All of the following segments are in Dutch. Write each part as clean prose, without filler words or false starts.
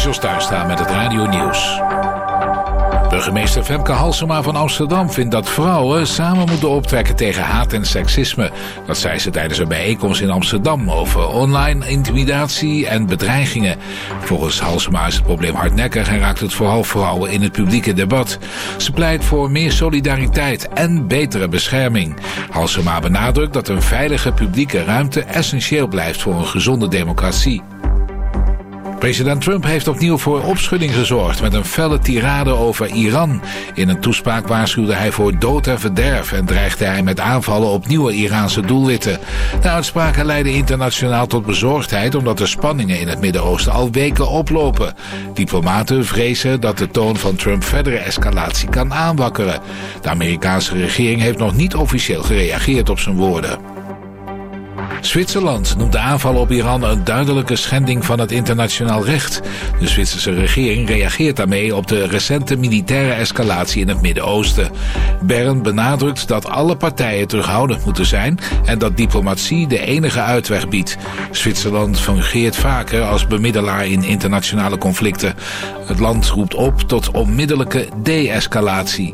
Jos Tuinstra met het Radio Nieuws. Burgemeester Femke Halsema van Amsterdam vindt dat vrouwen samen moeten optrekken tegen haat en seksisme. Dat zei ze tijdens een bijeenkomst in Amsterdam over online intimidatie en bedreigingen. Volgens Halsema is het probleem hardnekkig en raakt het vooral vrouwen in het publieke debat. Ze pleit voor meer solidariteit en betere bescherming. Halsema benadrukt dat een veilige publieke ruimte essentieel blijft voor een gezonde democratie. President Trump heeft opnieuw voor opschudding gezorgd met een felle tirade over Iran. In een toespraak waarschuwde hij voor dood en verderf en dreigde hij met aanvallen op nieuwe Iraanse doelwitten. De uitspraken leidden internationaal tot bezorgdheid omdat de spanningen in het Midden-Oosten al weken oplopen. Diplomaten vrezen dat de toon van Trump verdere escalatie kan aanwakkeren. De Amerikaanse regering heeft nog niet officieel gereageerd op zijn woorden. Zwitserland noemt de aanval op Iran een duidelijke schending van het internationaal recht. De Zwitserse regering reageert daarmee op de recente militaire escalatie in het Midden-Oosten. Bern benadrukt dat alle partijen terughoudend moeten zijn en dat diplomatie de enige uitweg biedt. Zwitserland fungeert vaker als bemiddelaar in internationale conflicten. Het land roept op tot onmiddellijke de-escalatie.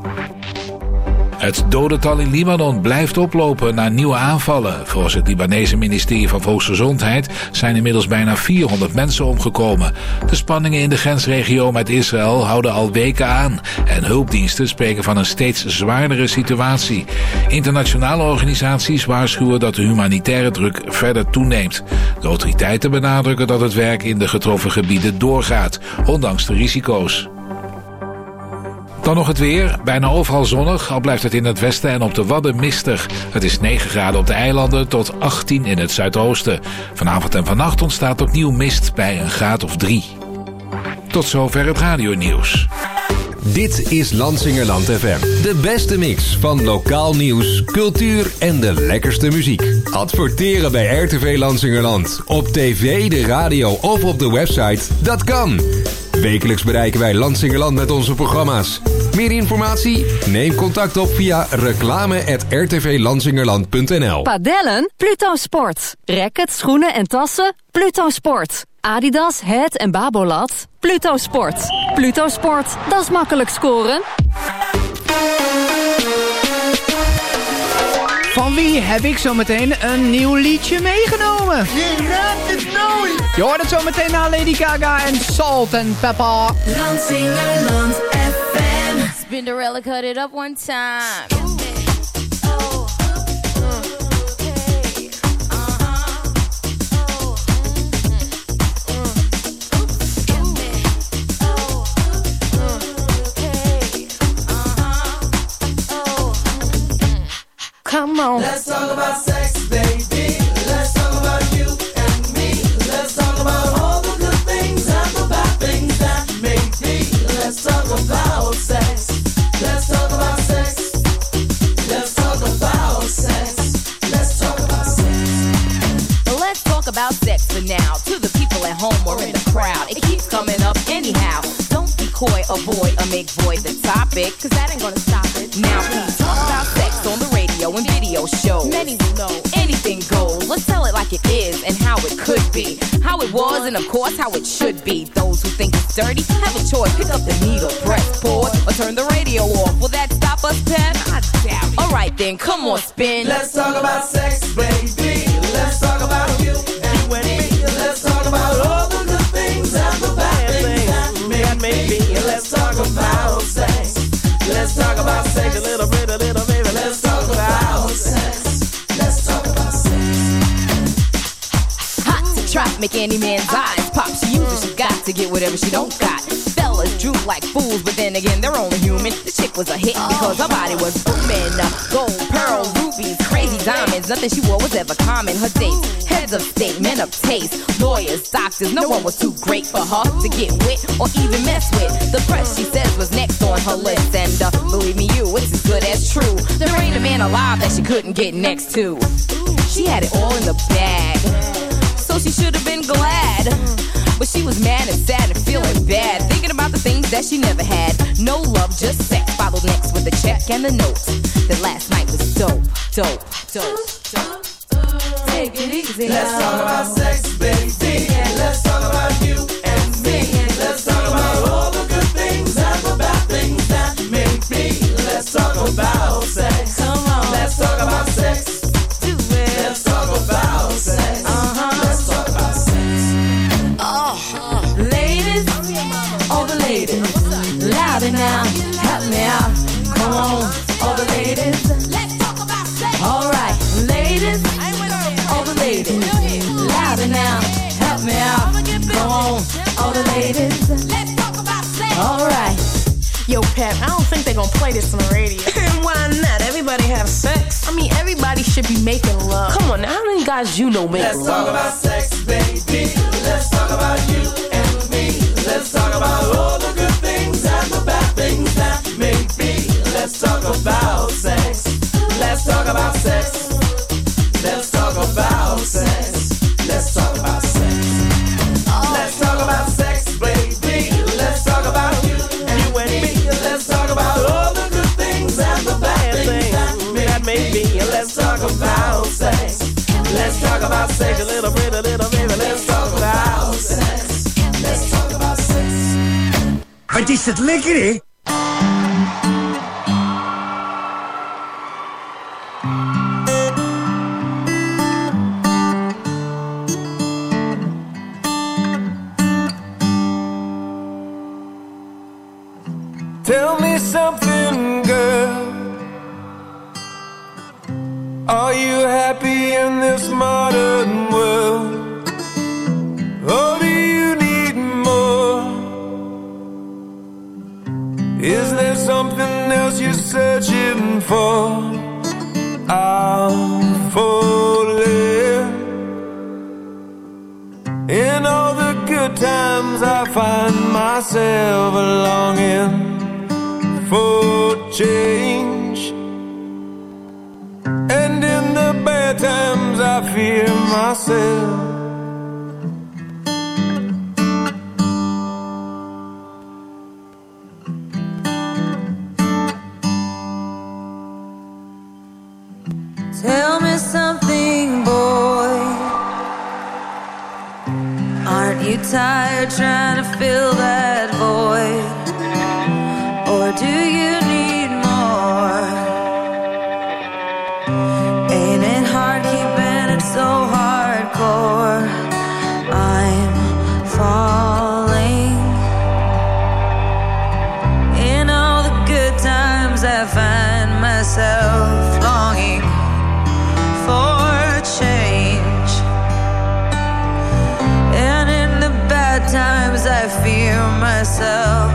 Het dodental in Libanon blijft oplopen na nieuwe aanvallen. Volgens het Libanese ministerie van Volksgezondheid zijn inmiddels bijna 400 mensen omgekomen. De spanningen in de grensregio met Israël houden al weken aan en hulpdiensten spreken van een steeds zwaardere situatie. Internationale organisaties waarschuwen dat de humanitaire druk verder toeneemt. De autoriteiten benadrukken dat het werk in de getroffen gebieden doorgaat, ondanks de risico's. Dan nog het weer. Bijna overal zonnig, al blijft het in het westen en op de Wadden mistig. Het is 9 graden op de eilanden tot 18 in het zuidoosten. Vanavond en vannacht ontstaat opnieuw mist bij een graad of 3. Tot zover het radionieuws. Dit is Lansingerland FM. De beste mix van lokaal nieuws, cultuur en de lekkerste muziek. Adverteren bij RTV Lansingerland. Op tv, de radio of op de website. Dat kan. Wekelijks bereiken wij Lansingerland met onze programma's. Meer informatie? Neem contact op via reclame@rtvlansingerland.nl. Padellen? Pluto Sport. Rackets, schoenen en tassen? Pluto Sport. Adidas, Het en Babolat? Pluto Sport. Pluto Sport, dat is makkelijk scoren. Van wie heb ik zometeen een nieuw liedje meegenomen? Je raadt het nooit! Je hoort het zometeen na Lady Gaga en Salt and Pepper. Lansingerland FM. Spinderella cut it up one time. Come on. Let's talk about sex, baby. Let's talk about you and me. Let's talk about all the good things and the bad things that may be. Let's talk about sex. Let's talk about sex. Let's talk about sex. Let's talk about sex. Well, let's talk about sex for now. To the people at home or in the crowd, it keeps coming up anyhow. Don't be coy, avoid, or make void the topic, cause that ain't gonna stop it. Now please talk about sex on the radio and video shows. Many will know anything goes. Let's tell it like it is and how it could be. How it was and of course how it should be. Those who think it's dirty have a choice. Pick up the needle, press pause, or turn the radio off. Will that stop us, Pep? I doubt it. Alright then, come on, spin. Let's talk about sex, baby. Let's talk about you and me. Let's talk about all the good things and the bad things that may be. Let's talk about sex. Let's talk about sex a little bit, baby. Let's talk about sex. Let's talk about sex. Hot to trap, make any man's eyes pop. She uses, she got to get whatever she don't got. Fellas droop like fools, but then again, they're only human. The chick was a hit because her body was booming. Gold, pearl, rubies, crazy diamonds. Nothing she wore was ever common. Her dates, heads of state, men of taste, lawyers, doctors. No one was too great for her to get with or even mess with. The press, she says, was next on her list. And believe me, it's as good as true. There ain't a man alive that she couldn't get next to. She had it all in the bag, so she should have been glad. But she was mad and sad and feeling bad, thinking about the things that she never had. No love, just sex. Followed next with a check and the note that last night was dope, dope, dope, dope. Take it easy. Let's talk about sex, baby. Let's talk about you and me. Let's talk gonna play this on the radio. And why not? Everybody have sex. I mean, everybody should be making love. Come on, now, how many guys you know make love? Let's talk about sex, baby. Let's talk about you and me. Let's talk about all the good things and the bad things that may be. Let's talk about sex. Let's talk about sex. Let's talk about sex. Let's talk about sex. Let's talk about sex, baby. Let's talk about you and me. Let's talk about all the good things and the bad things that may be. Let's talk about sex. Let's talk about sex. A little bit, baby. Let's talk about sex. Let's talk about sex. Wat is het lekker, hè? Tell me something, girl. Are you happy in this modern world? Or do you need more? Is there something else you're searching for? I'm falling. In all the good times I find myself longing for change, and in the bad times I fear myself. Tell me something, boy. Aren't you tired trying to fill that void? Or do you need more? Ain't it hard keeping it so hardcore? I'm falling. In all the good times I find myself longing for change, and in the bad times I fear myself.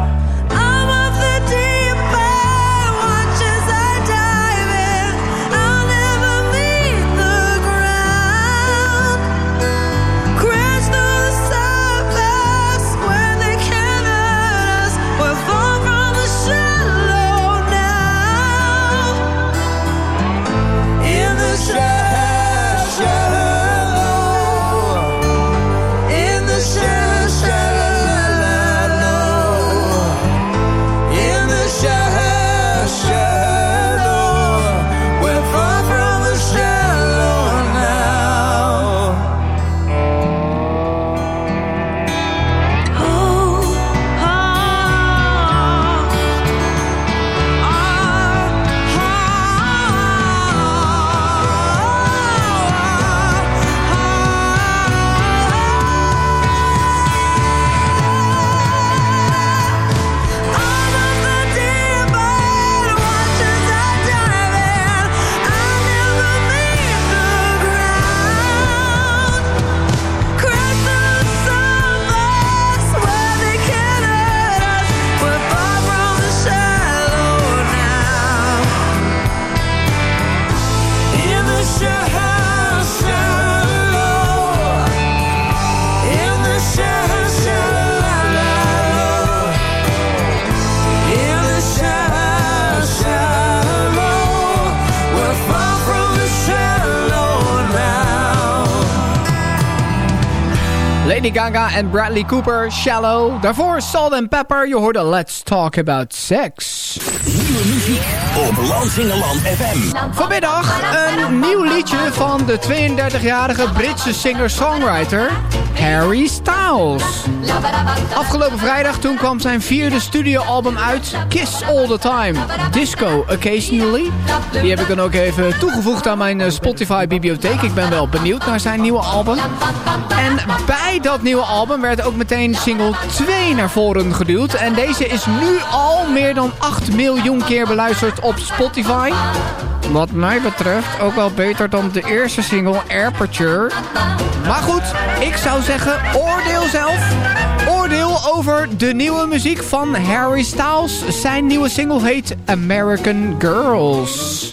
Lady Gaga en Bradley Cooper, Shallow. Daarvoor Salt and Pepper, je hoorde Let's Talk About Sex. Nieuwe muziek op Lansingerland FM. Vanmiddag een nieuw liedje van de 32-jarige Britse singer-songwriter Harry Styles. Afgelopen vrijdag toen kwam zijn 4e studioalbum uit, Kiss All The Time, Disco Occasionally. Die heb ik dan ook even toegevoegd aan mijn Spotify-bibliotheek. Ik ben wel benieuwd naar zijn nieuwe album. En bij dat nieuwe album werd ook meteen single 2 naar voren geduwd. En deze is nu al meer dan 8 miljoen keer beluisterd op Spotify. Wat mij betreft ook al beter dan de eerste single Aperture. Maar goed, ik zou zou zeggen, oordeel zelf. Oordeel over de nieuwe muziek van Harry Styles. Zijn nieuwe single heet American Girls.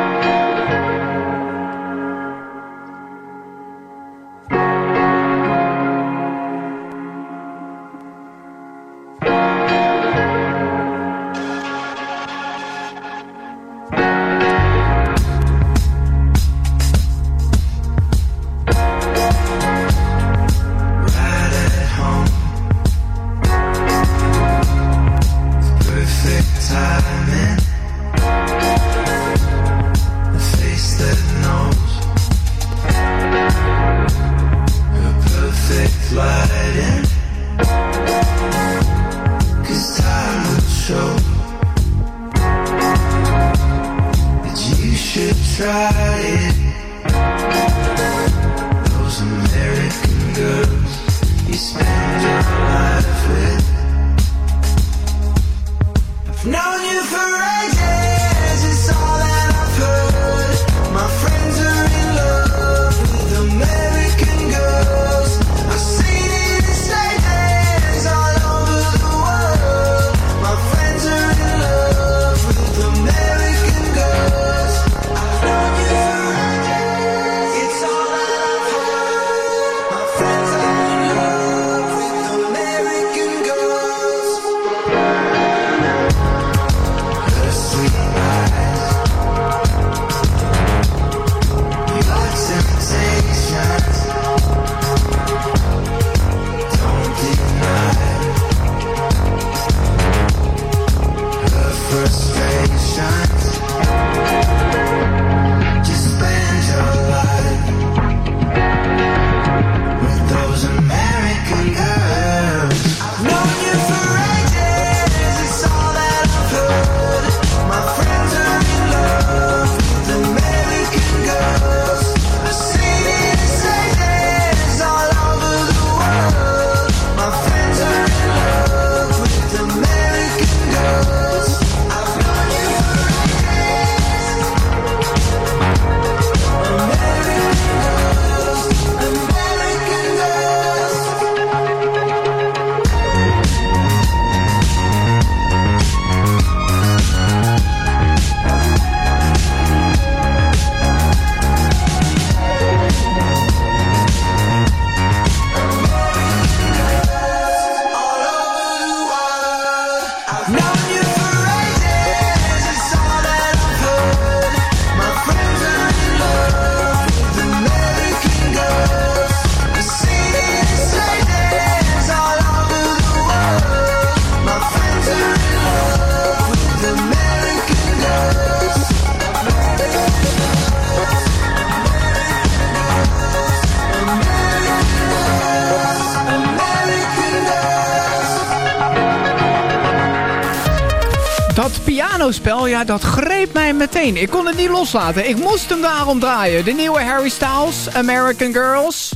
Pianospel, ja, dat greep mij meteen. Ik kon het niet loslaten. Ik moest hem daarom draaien. De nieuwe Harry Styles, American Girls.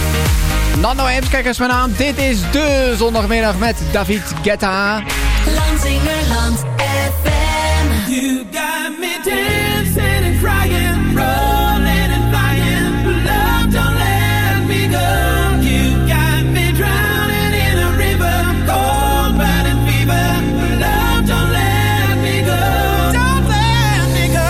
Nando Ems, kijk eens mijn naam. Dit is de zondagmiddag met David Guetta. Lansingerland FM. You got me dancing and crying, rolling and flying. Love, don't let me go. You got me drowning in a river, cold burning fever. Love, don't let me go. Don't let me go.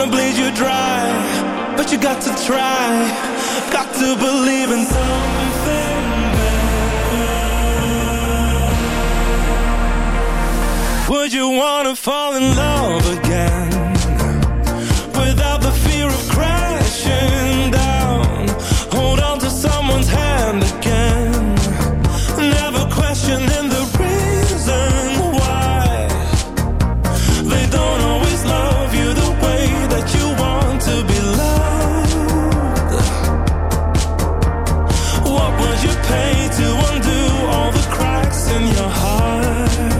gonna bleed you dry, but you got to try, got to believe in something better. Would you wanna fall in love again, without the fear of crashing down? Hold on to someone's hand again, never questioning the reason why they don't always love you the way that you want to be loved. What would you pay to undo all the cracks in your heart?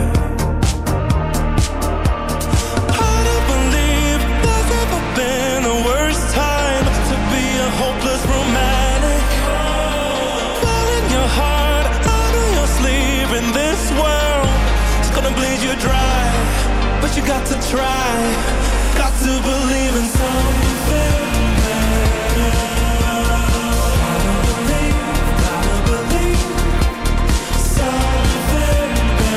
Hard to believe there's ever been a worse time to be a hopeless romantic. Fire in your heart, out of your sleeve in this world. It's gonna bleed you dry, but you got to try, got to believe in something better. Gotta believe something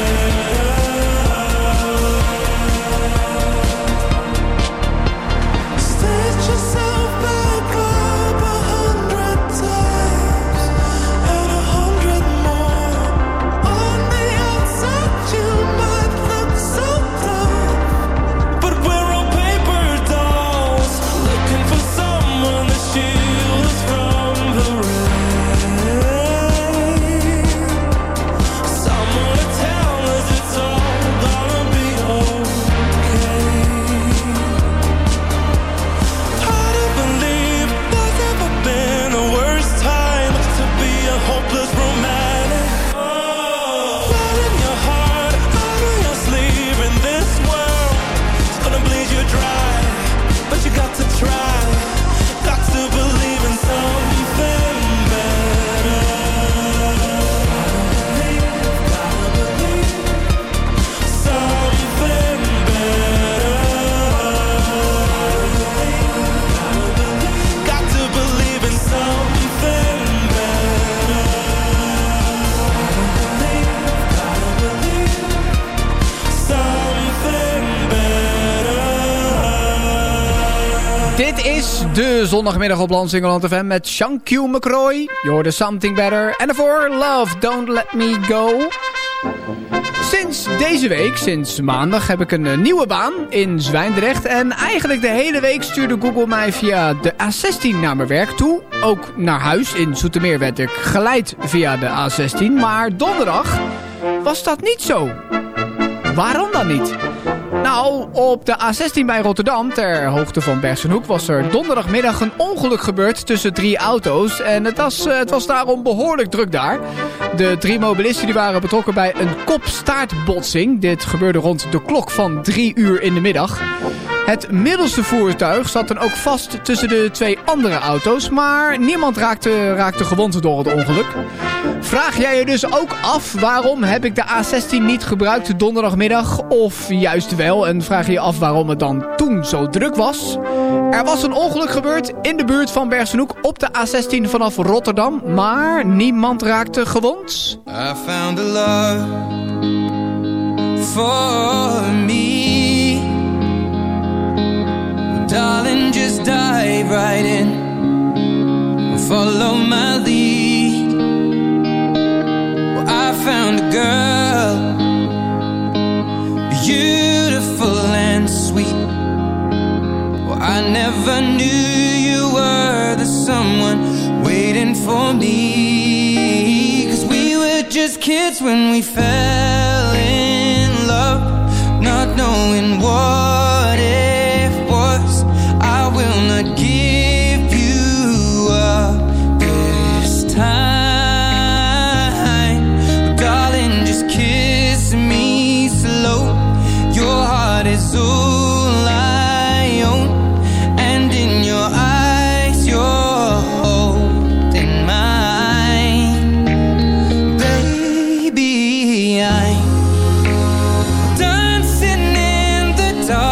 better. Stitch yourself back up 100 times and 100 more. On the outside you might look so tough, but we're all paper dolls, looking for someone to shield us from the rain. Someone to tell us it's all gonna be okay. Hard to believe there's ever been a worse time to be a hopeless romantic. Fire in your heart, out of your sleeve in this world. It's gonna bleed you dry, but you got to try, got to believe in something better. Gotta believe something better. Got to believe in something better. Gotta believe something better. Dit is de zondagmiddag op Lansingerland FM met Sean Q. McCroy. Je hoorde Something Better. En daarvoor Love, Don't Let Me Go. Sinds deze week, sinds maandag, heb ik een nieuwe baan in Zwijndrecht. En eigenlijk de hele week stuurde Google mij via de A16 naar mijn werk toe. Ook naar huis. In Zoetermeer werd ik geleid via de A16. Maar donderdag was dat niet zo. Waarom dan niet? Nou, op de A16 bij Rotterdam, ter hoogte van Bergsenhoek, was er donderdagmiddag een ongeluk gebeurd tussen 3 auto's. En het was daarom behoorlijk druk daar. De 3 mobilisten die waren betrokken bij een kop-staartbotsing. Dit gebeurde rond de klok van 3 uur in de middag. Het middelste voertuig zat dan ook vast tussen de 2 andere auto's, maar niemand raakte gewond door het ongeluk. Vraag jij je dus ook af waarom heb ik de A16 niet gebruikt donderdagmiddag of juist wel, en vraag je je af waarom het dan toen zo druk was? Er was een ongeluk gebeurd in de buurt van Bergsenhoek op de A16 vanaf Rotterdam, maar niemand raakte gewond. I found a love for me. Darling, just dive right in, follow my lead. Well, I found a girl, beautiful and sweet. Well, I never knew you were the someone waiting for me. 'Cause we were just kids when we fell in love, not knowing what it was. I will not give you up this time, but darling, just kiss me slow. Your heart is all I own, and in your eyes you're holding mine. Baby, I'm dancing in the dark.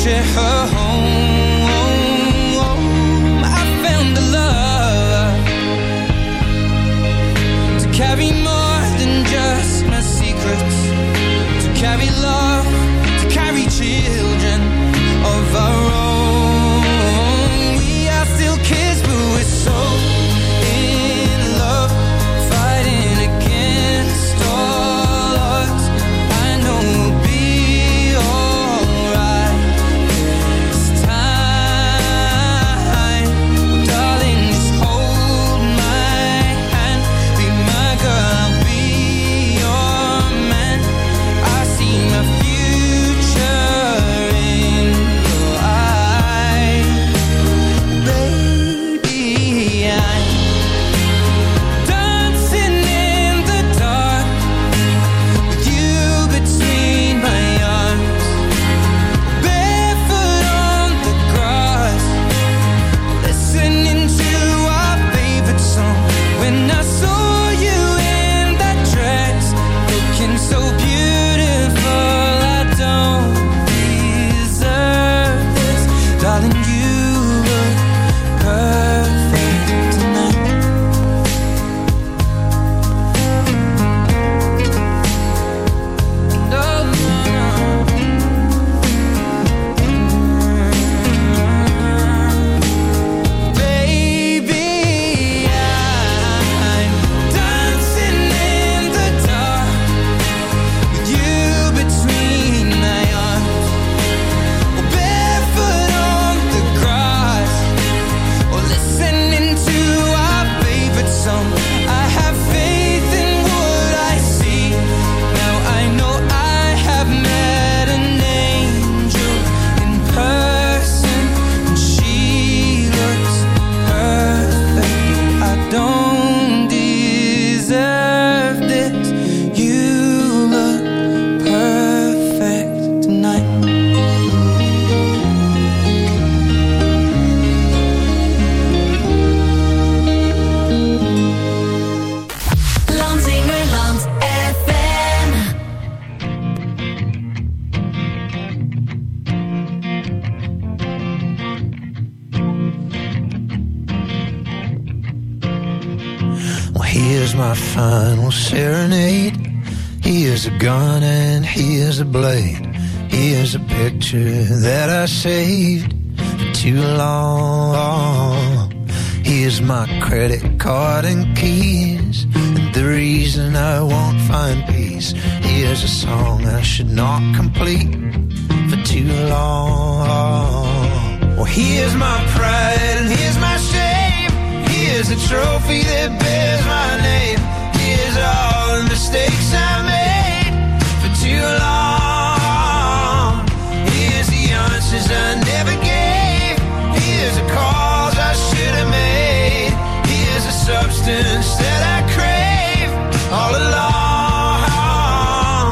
share her home. I found a love to carry more than just my secrets, to carry love, to carry children of our own. We are still kids, but we're so in love, fighting against all odds. I know we'll be alright this time. Well, darling, just hold my hand, be my girl, I'll be your man. I see my future in your eyes, baby. I'm dancing in the dark with you between my arms, barefoot on the grass, listening to our favorite song. When I saw you in that dress, looking so beautiful, I don't deserve this. Darling, you look perfect tonight. No, no, no. Baby, I'm dancing in the dark with you between my arms, or barefoot on the grass, or listening to our favorite song. I have faith in what I see. Now I know I have met an angel in person, and she looks perfect. I don't deserve this. You look perfect tonight. Landsingerland FM. Well, here's my final serenade. Here's a gun and here's a blade. Here's a picture that I saved for too long. Here's my credit card and keys, and the reason I won't find peace. Here's a song I should not complete for too long. Well, here's my pride and here's my shame. Here's a trophy that bears my name. Here's all the mistakes I made for too long. Here's the answers I never gave. Here's the calls I should have made. Here's the substance that I crave all along.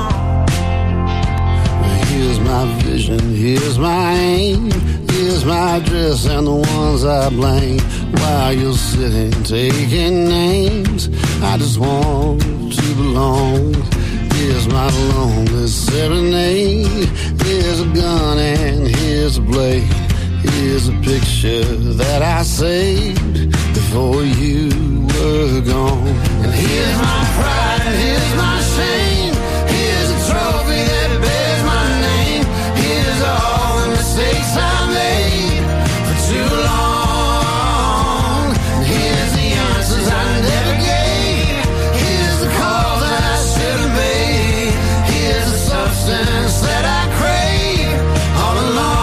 Here's my vision, here's my aim. Here's my address and the ones I blame. While you're sitting taking names, I just want to belong. Here's my lonely serenade. Here's a gun and here's a blade. Here's a picture that I saved before you were gone. And here's my pride and here's my shame. Here's a trophy that bears my name. Here's all the mistakes I made for too long. And here's the answers I never gave. Here's the calls that I should have made. Here's the substance that I crave all along.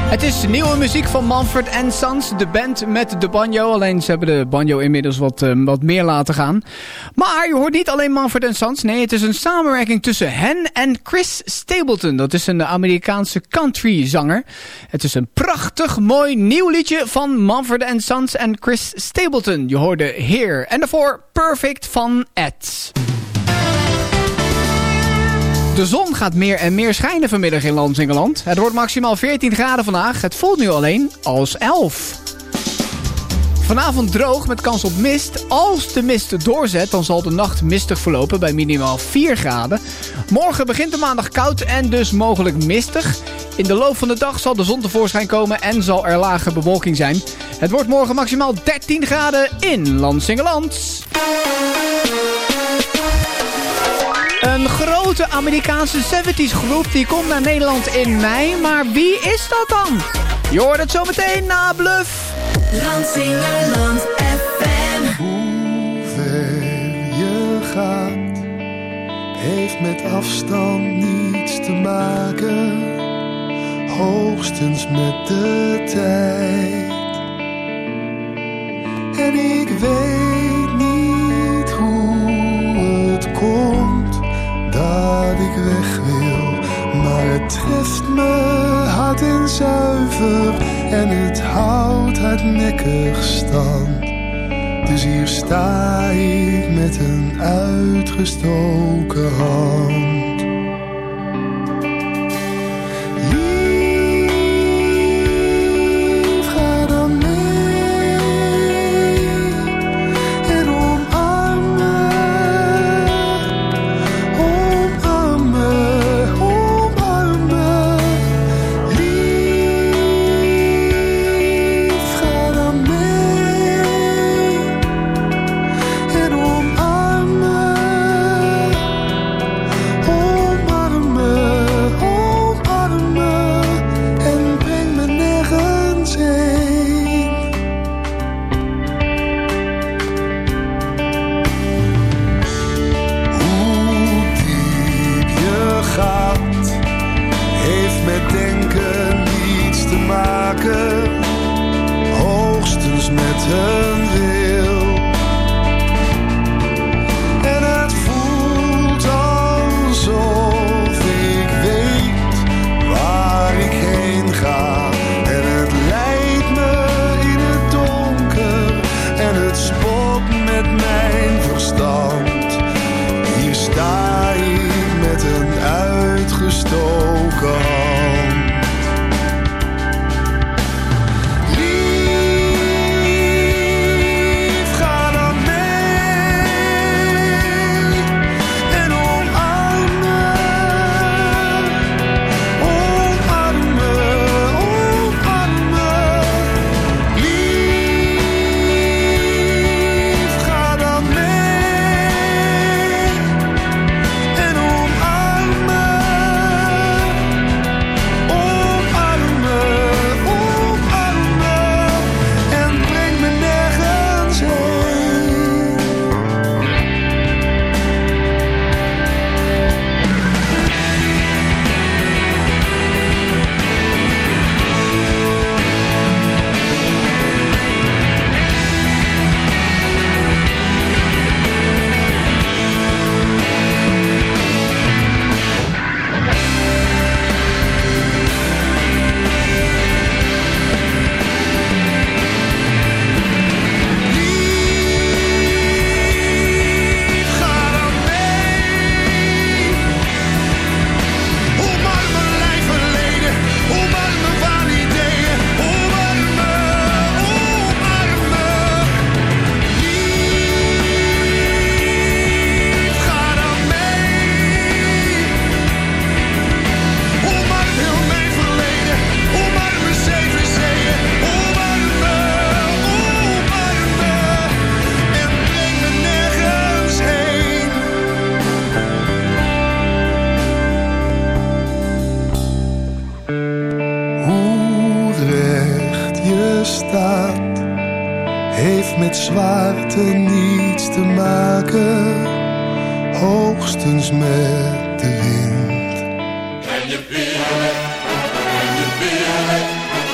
Het is nieuwe muziek van Mumford & Sons, de band met de banjo. Alleen ze hebben de banjo inmiddels wat meer laten gaan. Maar je hoort niet alleen Mumford & Sons. Nee, het is een samenwerking tussen hen en Chris Stapleton. Dat is een Amerikaanse countryzanger. Het is een prachtig mooi nieuw liedje van Mumford & Sons en Chris Stapleton. Je hoorde Here. En daarvoor Perfect van Ed. De zon gaat meer en meer schijnen vanmiddag in Lansingerland. Het wordt maximaal 14 graden vandaag. Het voelt nu alleen als 11. Vanavond droog met kans op mist. Als de mist doorzet, dan zal de nacht mistig verlopen bij minimaal 4 graden. Morgen begint de maandag koud en dus mogelijk mistig. In de loop van de dag zal de zon tevoorschijn komen en zal er lage bewolking zijn. Het wordt morgen maximaal 13 graden in Lansingerland. Een grote Amerikaanse 70s groep die komt naar Nederland in mei. Maar wie is dat dan? Je hoort het zo meteen na Bluff. Lansingerland FM. Hoe ver je gaat, heeft met afstand niets te maken. Hoogstens met de tijd. En ik weet niet hoe het komt dat ik weg wil, maar het treft me hard en zuiver en het houdt hardnekkig stand. Dus hier sta ik met een uitgestoken hand. met zwaarte niets te maken, hoogstens met de wind. Can you feel it? Can you feel it?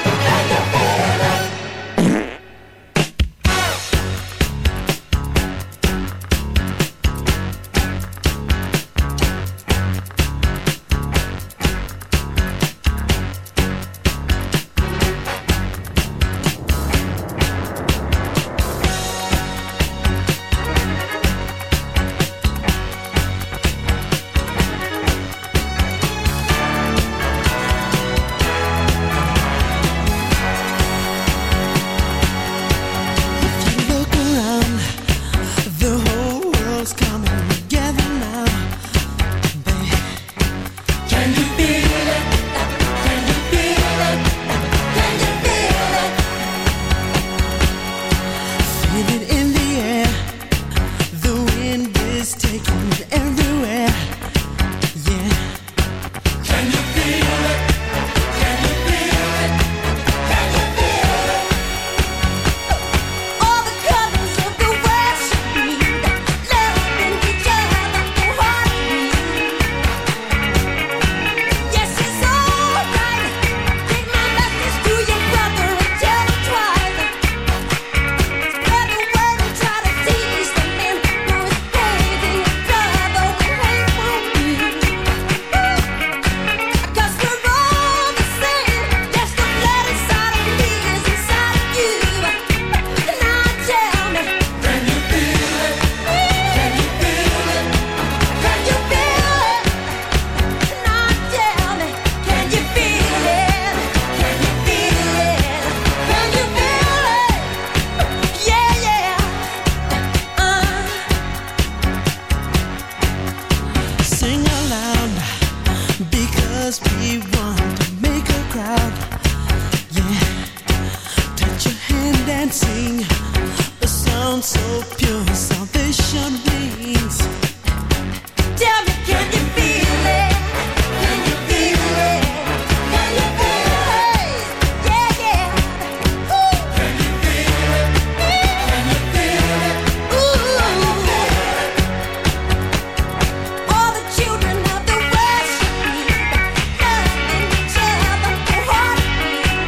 must be one to make a crowd. Yeah, touch your hand and sing a sound so pure, salvation rings. Tell me, can you feel it? Can you feel it? Can you feel it? Yeah, yeah. Ooh. Can you feel it? Can you feel it? Ooh. Can you feel it? All the children of the world should be loving each other wholeheartedly.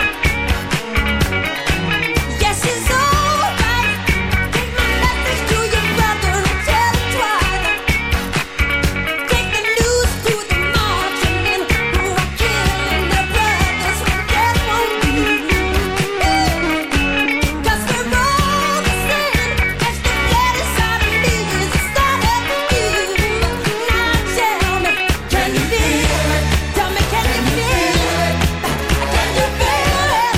Yes, it's alright. Take my message to your brother and tell him twice. Take the news to the marching men who are killing their brothers when death won't be. 'Cause we're all the same. Yes, the blood inside of me is inside of you. Now tell me, can you feel it? Tell me, can you feel it? Can you feel it?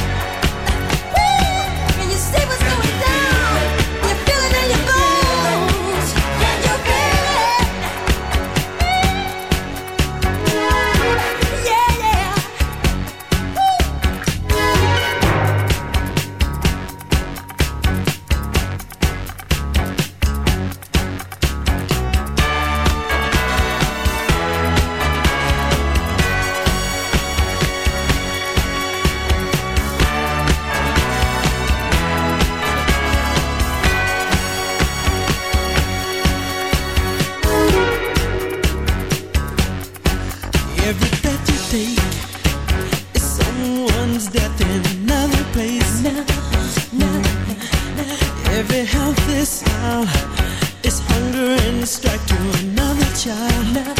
Can you see what's going down? You feel it in your bones. Can you feel it? Yeah, yeah. Every breath you take is someone's death in another place. Every healthy sound is hunger and strike to another child.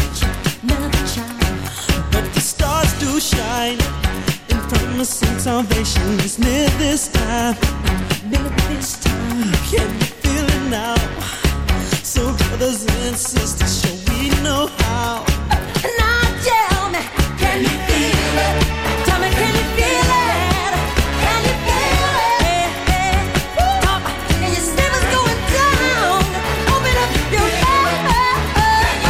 But the stars do shine in promising salvation is near this time. Can you feel it now? So brothers and sisters, shall we know how? Now tell me, can you feel it? Tell me, can you feel it? Can you feel it? Can you see what's going down? Open up your mind.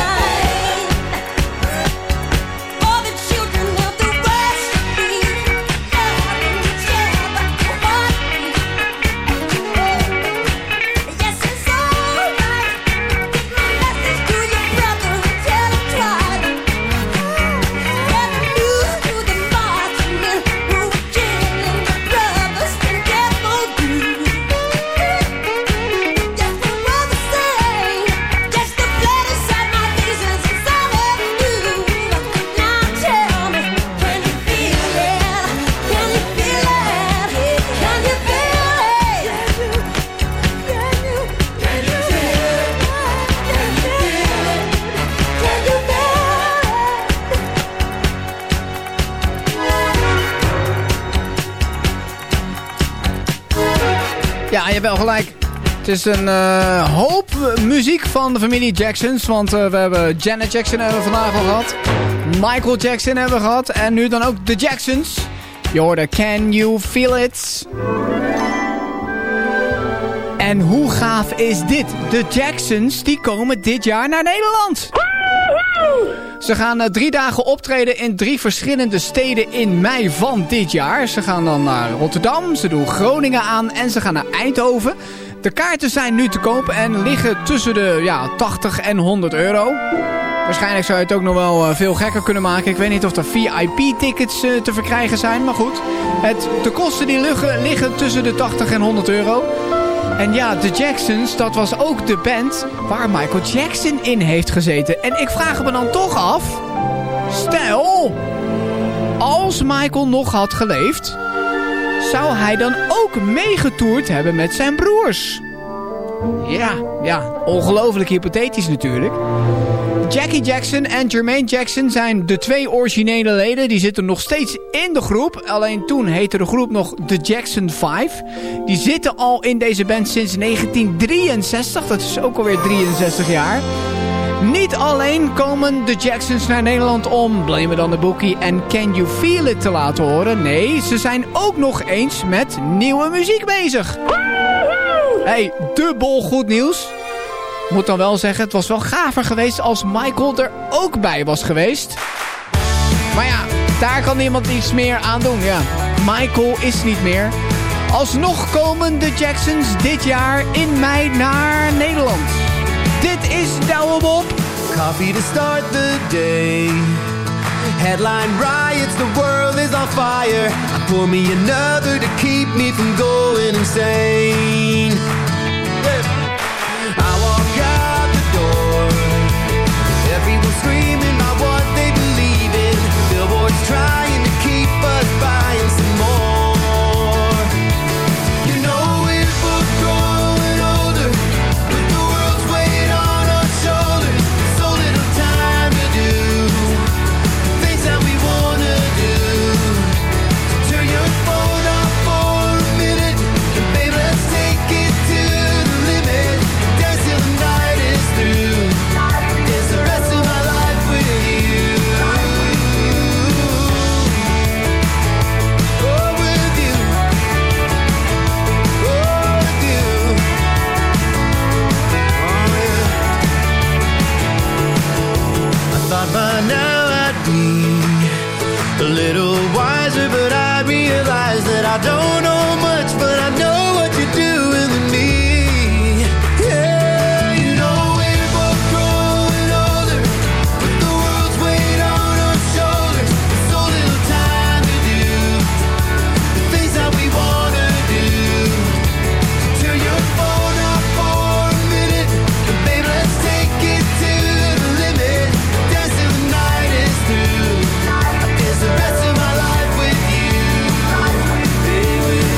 All the children of the world should be loving each other wholeheartedly. Yes, it's alright. Take my message to your brother and tell him twice. Get the news to the marching men who are killing their brothers when death won't do. Yes, we're all the same. Yes, the blood inside my veins is inside of you. Now tell me, can you feel it? Can you feel it? Can you feel it? Can you feel it? Can you feel it? Ja, je hebt wel gelijk. Het is een hoop muziek van de familie Jacksons. Want we hebben Janet Jackson hebben we vandaag al gehad. Michael Jackson hebben we gehad. En nu dan ook de Jacksons. Je hoorde Can You Feel It? En hoe gaaf is dit? De Jacksons die komen dit jaar naar Nederland. Ze gaan 3 dagen optreden in 3 verschillende steden in mei van dit jaar. Ze gaan dan naar Rotterdam, ze doen Groningen aan en ze gaan naar Eindhoven. De kaarten zijn nu te koop en liggen tussen de 80 en 100 euro. Waarschijnlijk zou je het ook nog wel veel gekker kunnen maken. Ik weet niet of er VIP-tickets te verkrijgen zijn, maar goed. De kosten die liggen tussen de 80 en 100 euro. En ja, de Jacksons, dat was ook de band waar Michael Jackson in heeft gezeten. En ik vraag me dan toch af, stel, als Michael nog had geleefd, zou hij dan ook meegetoerd hebben met zijn broers? Ja, ongelooflijk hypothetisch natuurlijk. Jackie Jackson en Jermaine Jackson zijn de 2 originele leden. Die zitten nog steeds in de groep. Alleen toen heette de groep nog The Jackson 5. Die zitten al in deze band sinds 1963. Dat is ook alweer 63 jaar. Niet alleen komen de Jacksons naar Nederland om Blame It on the Boogie en Can You Feel It te laten horen. Nee, ze zijn ook nog eens met nieuwe muziek bezig. Hey, dubbel goed nieuws. Moet dan wel zeggen, het was wel gaver geweest als Michael er ook bij was geweest. Maar ja, daar kan niemand iets meer aan doen. Ja. Michael is niet meer. Alsnog komen de Jacksons dit jaar in mei naar Nederland. Dit is Douwe Bob. Coffee to start the day. Headline riots, the world is on fire. I pour me another to keep me from going insane. I walk out the door, everyone screaming about what they believe in. Billboards trying to keep us buying some more. You know we're both growing older, with the world's weight on our shoulders. So little time to do things that we wanna do. Turn your phone off for a minute, and baby, let's take it to the limit. Dance till the night is through. It's the rest of my life with you. Oh, with you. Oh, with you. Oh, yeah. I thought by now I'd be a little wiser, but I realize that I don't know much, but I know what you're doing to me. Yeah, you know we're both growing older, with the world's weight on our shoulders. So little time to do the things that we wanna do. Turn your phone off for a minute, and baby, let's take it to the limit. Dance till the night is through. It's the rest of my life with you. Stay with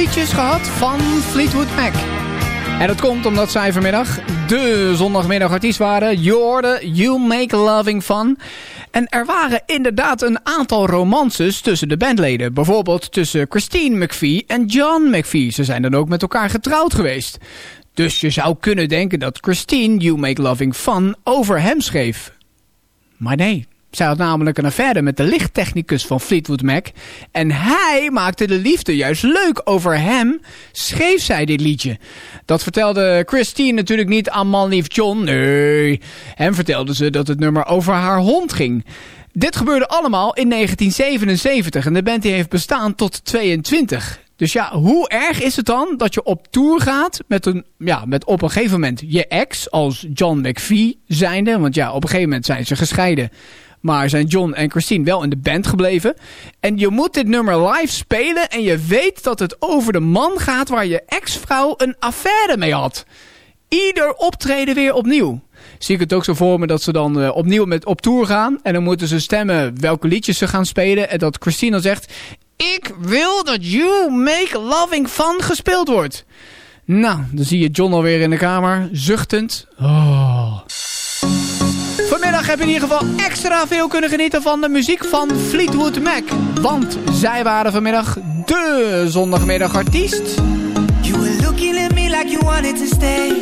liedjes gehad van Fleetwood Mac. En dat komt omdat zij vanmiddag de zondagmiddagartiest waren. Je hoorde You Make Loving Fun. En er waren inderdaad een aantal romances tussen de bandleden. Bijvoorbeeld tussen Christine McVie en John McVie. Ze zijn dan ook met elkaar getrouwd geweest. Dus je zou kunnen denken dat Christine You Make Loving Fun over hem schreef. Maar nee. Zij had namelijk een affaire met de lichttechnicus van Fleetwood Mac. En hij maakte de liefde juist leuk. Over hem schreef zij dit liedje. Dat vertelde Christine natuurlijk niet aan manlief John. Nee, hem vertelde ze dat het nummer over haar hond ging. Dit gebeurde allemaal in 1977. En de band die heeft bestaan tot 22. Dus ja, hoe erg is het dan dat je op tour gaat met op een gegeven moment je ex als John McVie zijnde. Want ja, op een gegeven moment zijn ze gescheiden. Maar zijn John en Christine wel in de band gebleven. En je moet dit nummer live spelen. En je weet dat het over de man gaat waar je ex-vrouw een affaire mee had. Ieder optreden weer opnieuw. Zie ik het ook zo voor me dat ze dan opnieuw op tour gaan. En dan moeten ze stemmen welke liedjes ze gaan spelen. En dat Christine dan zegt: ik wil dat You Make Loving Fun gespeeld wordt. Nou, dan zie je John alweer in de kamer. Zuchtend. Oh. Vanmiddag heb je in ieder geval extra veel kunnen genieten van de muziek van Fleetwood Mac. Want zij waren vanmiddag de zondagmiddagartiest. You were looking at me like you wanted to stay.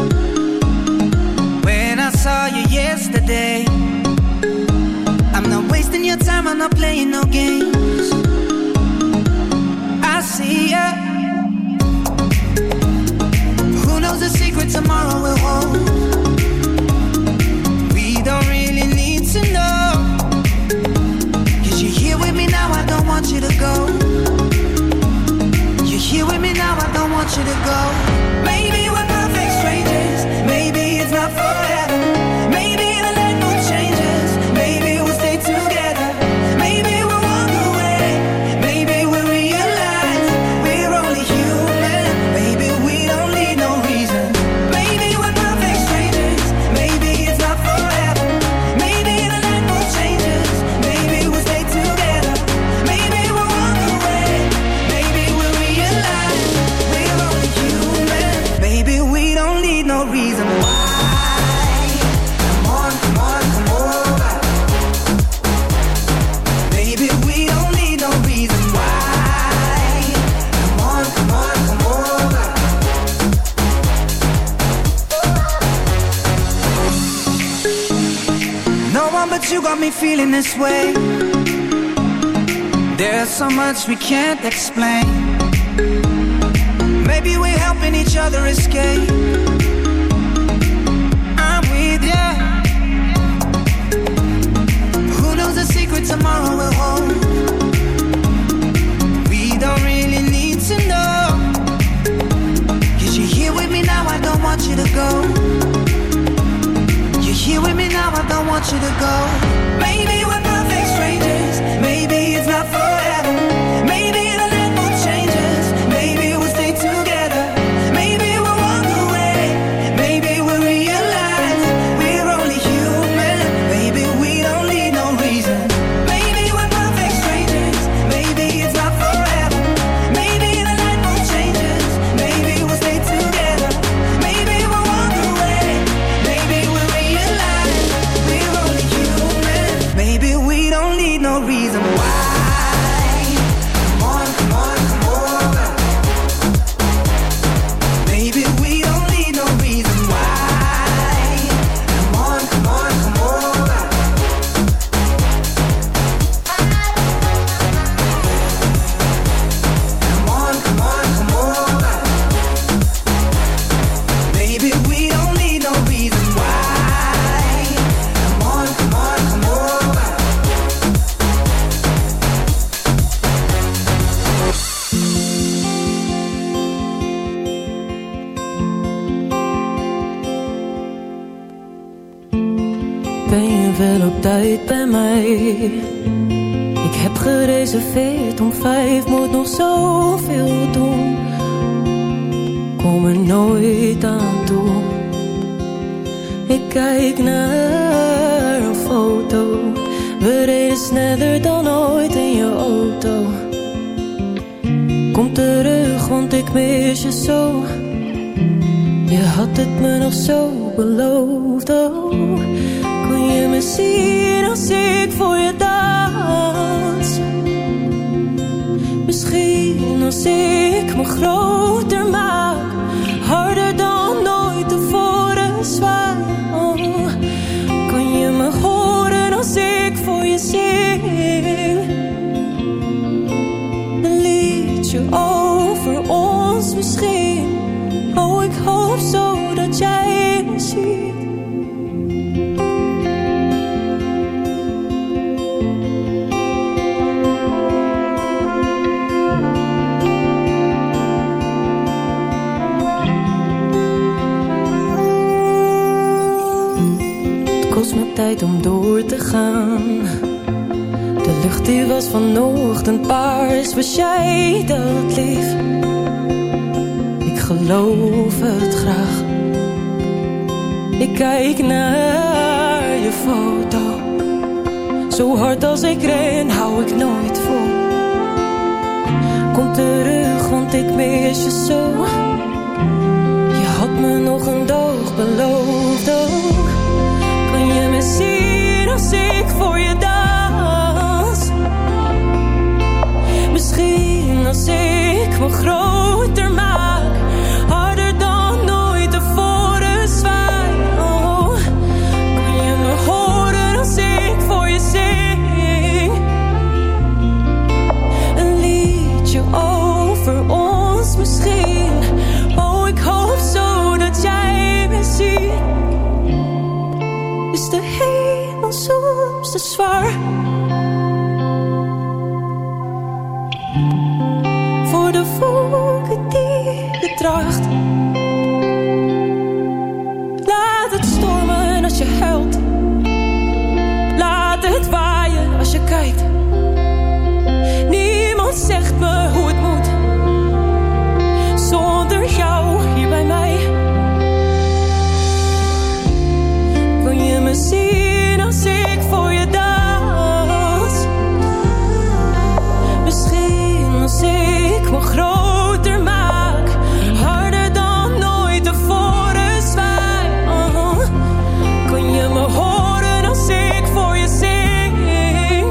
When I saw you yesterday. I'm not wasting your time, I'm not playing no games. I see ya. Who knows the secret tomorrow will hold? Don't really need to know. 'Cause you're here with me now, I don't want you to go. You're here with me now, I don't want you to go. Maybe we're perfect strangers. Maybe it's not forever. Maybe the light will change us. Maybe we'll stay together. Maybe we'll walk away. Maybe we'll realize we're only human. Maybe we don't need no reason. Maybe we're perfect strangers. Maybe it's not forever. No reason why. Come on, come on, come over. Baby, we don't need no reason why. Come on, come on, come over. No one but you got me feeling this way. There's so much we can't explain. Maybe we're helping each other escape. The secret tomorrow will hold. We don't really need to know. 'Cause you're here with me now, I don't want you to go. You're here with me now, I don't want you to go. Maybe we're perfect strangers. Maybe it's not forever. Maybe the night will change us. Maybe we'll stay together. Maybe we'll walk away. Maybe we'll realize we're only human. Maybe we don't need no reason. Maybe we're perfect strangers. Maybe it's not forever. Maybe the night will change us. Maybe we'll stay together. Maybe we'll walk away. Maybe we'll realize we're only human. Maybe we don't need no reason why. Come on, come on, come over. Maybe we don't need no reason why. Come on, come on, come over. Come on, come on, come over. Maybe we don't need no reason why. Come on, come on, come over. Ben je wel op tijd bij mij? Ik heb gereserveerd om 5, moet nog zoveel doen. Kom er nooit aan toe. Ik kijk naar een foto. We reden sneller dan ooit in je auto. Kom terug, want ik mis je zo. Je had het me nog zo beloofd. Oh, kon je me zien als ik voor je dans? Misschien als ik me groter maak, harder dan nooit tevoren zwaai. Oh, kan je me horen als ik voor je zing? Een liedje over ons misschien. Oh, ik hoop zo dat jij me ziet. Het kost me tijd om door te gaan. De lucht die was vanochtend paars. Was jij dat lief? Ik geloof het graag. Ik kijk naar je foto. Zo hard als ik ren, hou ik nooit vol. Kom terug, want ik mis je zo. Je had me nog een dag beloofd. Oh, kan je me zien als ik voor je dans? Misschien als ik me groter maak, harder dan nooit tevoren zwaai. Oh, kan je me horen als ik voor je zing? Een liedje over ons misschien. Oh, ik hoop zo dat jij me ziet. Is de hemel soms te zwaar? Voor de wolken die je draagt. Laat het stormen als je huilt. Laat het waaien als je kijkt. Niemand zegt me hoe het moet. Zonder jou hier bij mij. Kan je me zien als ik voor je dans? Misschien als ik me groter maak, harder dan nooit tevoren zwaai. Oh, kan je me horen als ik voor je zing?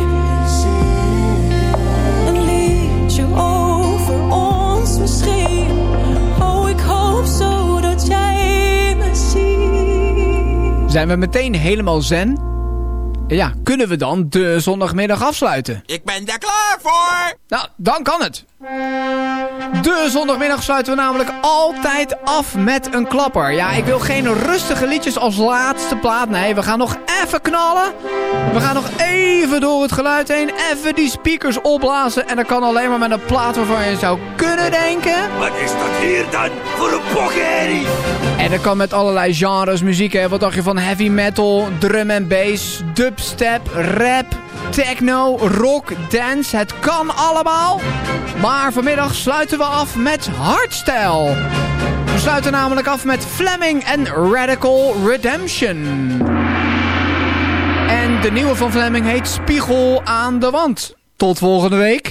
Een liedje over ons misschien. Oh, ik hoop zo dat jij me ziet. Zijn we meteen helemaal zen? Ja, kunnen we dan de zondagmiddag afsluiten? Ik ben daar klaar voor! Nou, dan kan het. De zondagmiddag sluiten we namelijk altijd af met een klapper. Ja, ik wil geen rustige liedjes als laatste plaat. Nee, we gaan nog even knallen. We gaan nog even door het geluid heen. Even die speakers opblazen. En dat kan alleen maar met een plaat waarvan je zou kunnen denken... Wat is dat hier dan voor een pokkenherrie? En dat kan met allerlei genres muziek. Hè. Wat dacht je van heavy metal, drum en bass, dubstep, rap, techno, rock, dance. Het kan allemaal. Maar vanmiddag sluiten we af met hardstyle. We sluiten namelijk af met Fleming en Radical Redemption. En de nieuwe van Fleming heet Spiegel aan de Wand. Tot volgende week.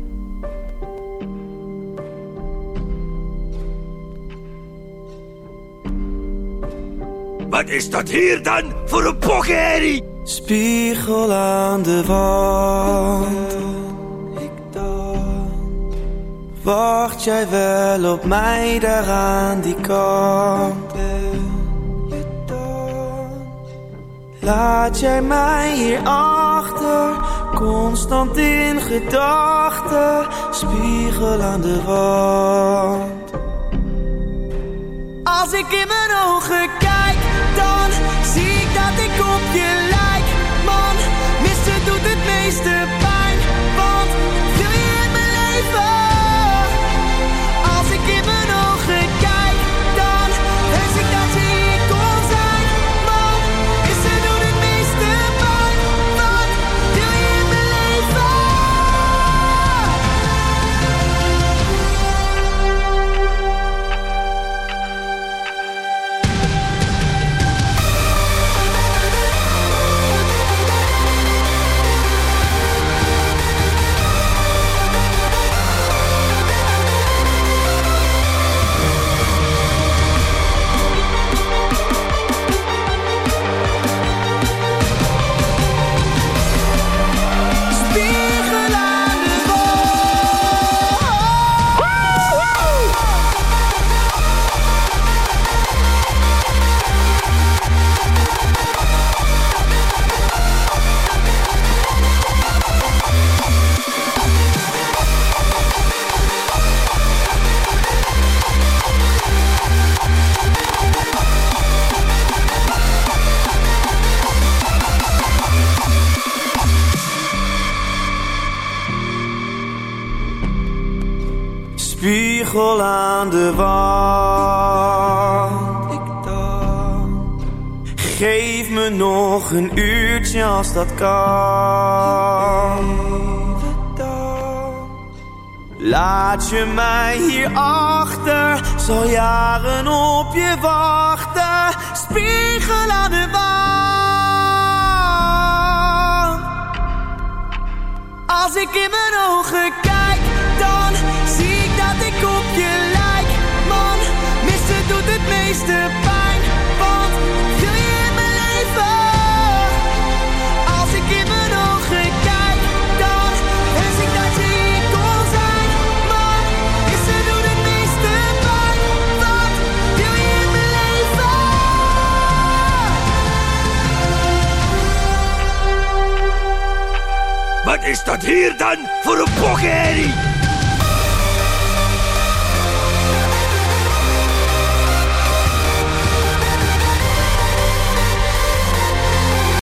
Wat is dat hier dan voor een pokkenherrie? Spiegel aan de wand. Ik dan. Wacht jij wel op mij daar aan die kant? Je dan. Laat jij mij hier achter, constant in gedachten. Spiegel aan de wand. Als ik in mijn ogen kijk, dan zie ik dat ik op je lijk. Man, missen doet het meeste pijn, want wil je in mijn leven? Als ik in mijn ogen kijk, dan wens ik dat je hier kon zijn. Man, missen doet het meeste pijn, want wil je in mijn leven? spiegel aan de wand. Geef me nog een uurtje als dat kan. Laat je mij hier achter, zal jaren op je wachten. Spiegel aan de wand. Als ik in mijn ogen kijk, dan zie ik dat ik op je lijk. Man, missen doet het meeste pijn, want wil je in mijn leven? Als ik in mijn ogen kijk, dan wens ik dat je hier kon zijn. Man, missen doet het meeste pijn, want wil je in mijn leven? Wat is dat hier dan voor een pokkenherrie?